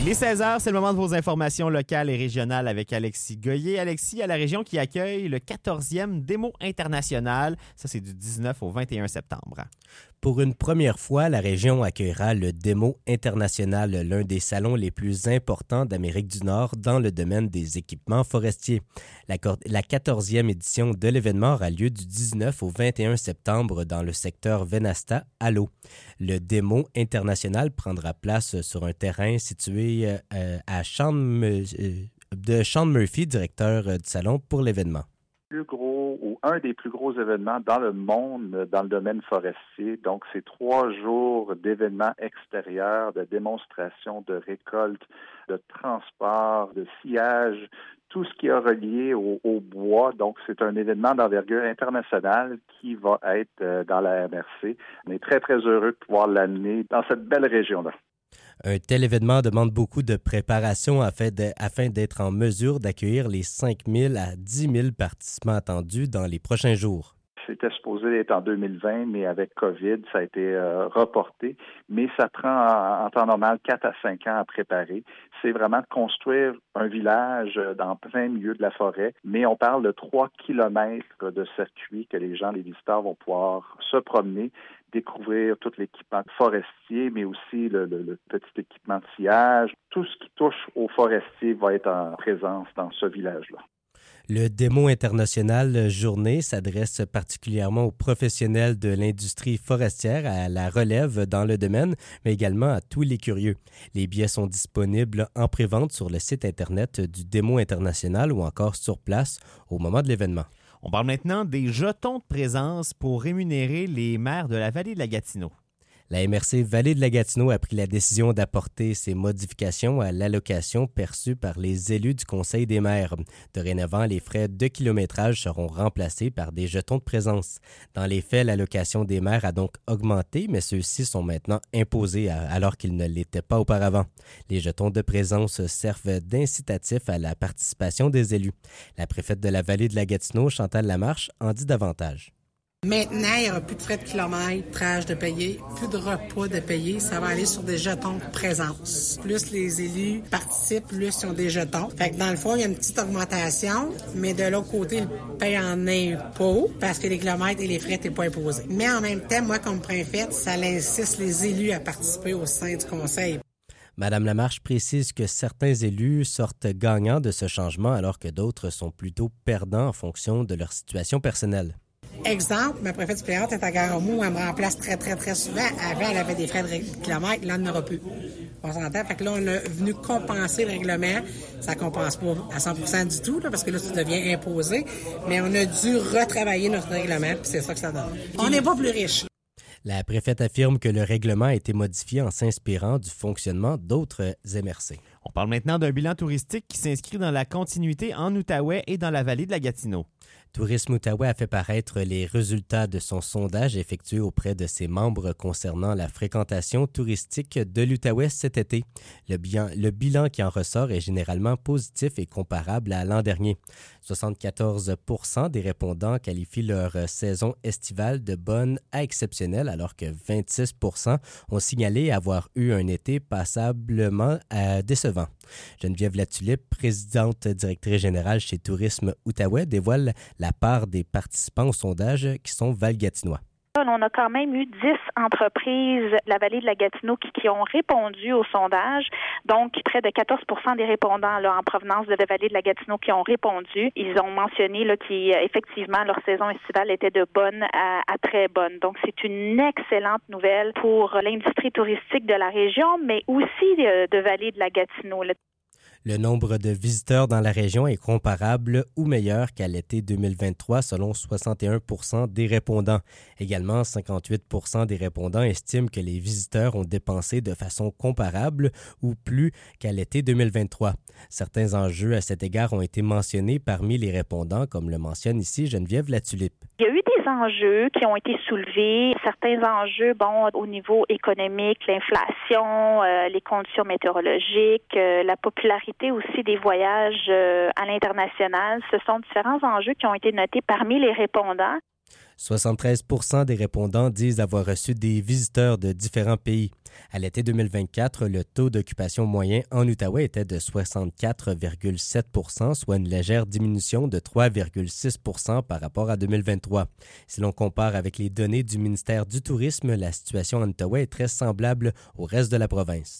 Les 16h, c'est le moment de vos informations locales et régionales avec Alexis Goyer. Alexis, à la région qui accueille le 14e Démo international. Ça, c'est du 19 au 21 septembre. Pour une première fois, la région accueillera le Démo international, l'un des salons les plus importants d'Amérique du Nord dans le domaine des équipements forestiers. La 14e édition de l'événement aura lieu du 19 au 21 septembre dans le secteur Venasta à l'eau. Le Démo international prendra place sur un terrain situé à Sean Murphy, directeur du salon pour l'événement. Plus gros ou un des plus gros événements dans le monde dans le domaine forestier. Donc, c'est 3 jours d'événements extérieurs, de démonstrations, de récoltes, de transport, de sillage, tout ce qui est relié au bois. Donc, c'est un événement d'envergure internationale qui va être dans la MRC. On est très, très heureux de pouvoir l'amener dans cette belle région-là. Un tel événement demande beaucoup de préparation afin d'être en mesure d'accueillir les 5 000 à 10 000 participants attendus dans les prochains jours. C'était supposé être en 2020, mais avec COVID, ça a été reporté. Mais ça prend en temps normal 4 à 5 ans à préparer. C'est vraiment de construire un village dans plein milieu de la forêt. Mais on parle de 3 kilomètres de circuit que les visiteurs vont pouvoir se promener, découvrir tout l'équipement forestier, mais aussi le petit équipement de sillage. Tout ce qui touche aux forestiers va être en présence dans ce village-là. Le Démo international journée s'adresse particulièrement aux professionnels de l'industrie forestière, à la relève dans le domaine, mais également à tous les curieux. Les billets sont disponibles en prévente sur le site Internet du Démo international ou encore sur place au moment de l'événement. On parle maintenant des jetons de présence pour rémunérer les maires de la vallée de la Gatineau. La MRC Vallée de la Gatineau a pris la décision d'apporter ces modifications à l'allocation perçue par les élus du Conseil des maires. Dorénavant, les frais de kilométrage seront remplacés par des jetons de présence. Dans les faits, l'allocation des maires a donc augmenté, mais ceux-ci sont maintenant imposés alors qu'ils ne l'étaient pas auparavant. Les jetons de présence servent d'incitatif à la participation des élus. La préfète de la Vallée de la Gatineau, Chantal Lamarche, en dit davantage. Maintenant, il n'y aura plus de frais de kilométrage de payer, plus de repas de payer. Ça va aller sur des jetons de présence. Plus les élus participent, plus ils ont des jetons. Fait que dans le fond, il y a une petite augmentation, mais de l'autre côté, ils payent en impôts parce que les kilomètres et les frais n'étaient pas imposés. Mais en même temps, moi, comme préfète, ça incite les élus à participer au sein du conseil. Madame Lamarche précise que certains élus sortent gagnants de ce changement alors que d'autres sont plutôt perdants en fonction de leur situation personnelle. Exemple, ma préfète suppléante est à Garamou, où elle me remplace très, très, très souvent. Avant, elle avait des frais de kilomètres, là, elle n'en aura plus. On s'entend? Fait que là, on est venu compenser le règlement. Ça compense pas à 100% du tout, là, parce que là, ça devient imposé. Mais on a dû retravailler notre règlement, puis c'est ça que ça donne. On n'est pas plus riche. La préfète affirme que le règlement a été modifié en s'inspirant du fonctionnement d'autres MRC. On parle maintenant d'un bilan touristique qui s'inscrit dans la continuité en Outaouais et dans la vallée de la Gatineau. Tourisme Outaouais a fait paraître les résultats de son sondage effectué auprès de ses membres concernant la fréquentation touristique de l'Outaouais cet été. Le bilan qui en ressort est généralement positif et comparable à l'an dernier. 74 % des répondants qualifient leur saison estivale de bonne à exceptionnelle, alors que 26 % ont signalé avoir eu un été passablement décevant. Geneviève Latulippe, présidente directrice générale chez Tourisme Outaouais, dévoile la part des participants au sondage qui sont valgatinois. On a quand même eu 10 entreprises de la vallée de la Gatineau qui ont répondu au sondage. Donc, près de 14 % des répondants là, en provenance de la vallée de la Gatineau qui ont répondu. Ils ont mentionné là, qu'effectivement, leur saison estivale était de bonne à très bonne. Donc, c'est une excellente nouvelle pour l'industrie touristique de la région, mais aussi de vallée de la Gatineau. Là. Le nombre de visiteurs dans la région est comparable ou meilleur qu'à l'été 2023 selon 61 % des répondants. Également, 58 % des répondants estiment que les visiteurs ont dépensé de façon comparable ou plus qu'à l'été 2023. Certains enjeux à cet égard ont été mentionnés parmi les répondants, comme le mentionne ici Geneviève Latulippe. Il y a eu des enjeux qui ont été soulevés. Certains enjeux, au niveau économique, l'inflation, les conditions météorologiques, la popularité aussi des voyages à l'international. Ce sont différents enjeux qui ont été notés parmi les répondants. 73 % des répondants disent avoir reçu des visiteurs de différents pays. À l'été 2024, le taux d'occupation moyen en Outaouais était de 64,7 %, soit une légère diminution de 3,6 % par rapport à 2023. Si l'on compare avec les données du ministère du Tourisme, la situation en Outaouais est très semblable au reste de la province.